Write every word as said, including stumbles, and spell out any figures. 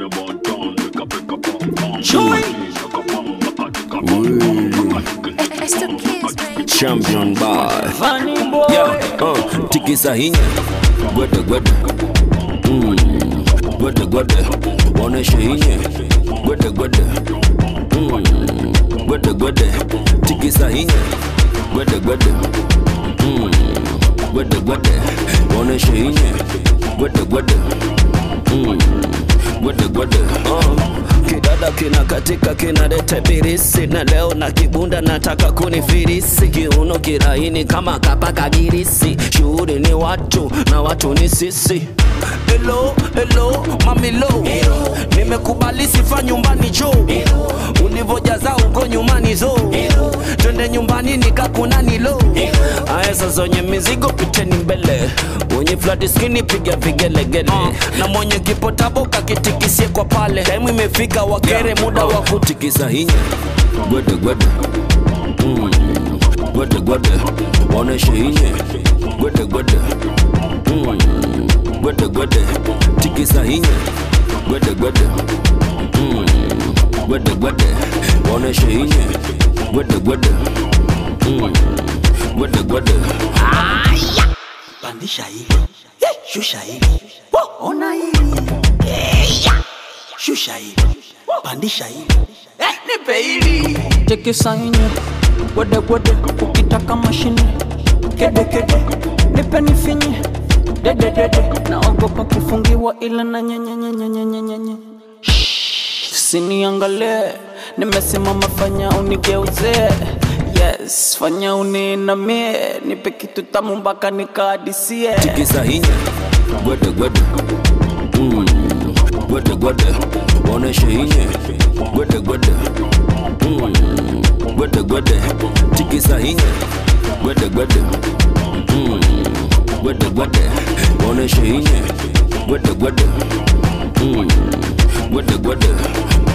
Champion boy, funny boy. Yeah, uh, tiki sahinya, gwede gwede, mm, gwede gwede, wane shahinya, gwede gwede, mm, gwede gwede, tiki sahinya, gwede gwede, mm, gwede gwede, wane shahinya, gwede gwede, mm, gwede gwede, uh. Kidada kina katika kina dete birisi, na leo na kibunda nataka kunifirisi. Kiuno kiraini kama kapaka girisi, shuhuri ni watu na watu ni sisi. Hello, hello, mami low, nimekubali sifa nyumbani jo, ulivojaza uko nyumbani zo, twende nyumbani nikakunani lo. Aya sasa nye mizigo piteni mbele, wenye flat skinny piga vigelegele, uh, na mwenye kipotabo kakitikisie kwa pale. Time imefika wakere muda wa kutikisa hinya, gwede gwede, mm, gwede gwede, waoneshe hinya, gwede gwede, mm, gwede gwede, tikisa hinya, gwede gwede, mm, gwede gwede, waoneshe hinya, gwede gwede, mm, gwede gwede. Pandisha hili, shusha hili, ona hili, shusha hili, pandisha hili, nipe hili. Tikisa hinya, gwede gwede, ukitaka mashine, kede kede, nipe nifinye, dede dede, naogopa kufungiwa ila na nye nye nye nye nye nye nye nye. Siniangale, nimesimama fanya unigeuze. Yes, fanya uninamie, nipe kitu tamu mpaka nikadisie. Tikisa hinya, gwede gwede, mm, gwede gwede, waoneshe hinya, gwede gwede, mm, gwede gwede, tikisa hinya, gwede gwede, mm, gwede gwede, waoneshe hinya, gwede gwede, mm, gwede gwede.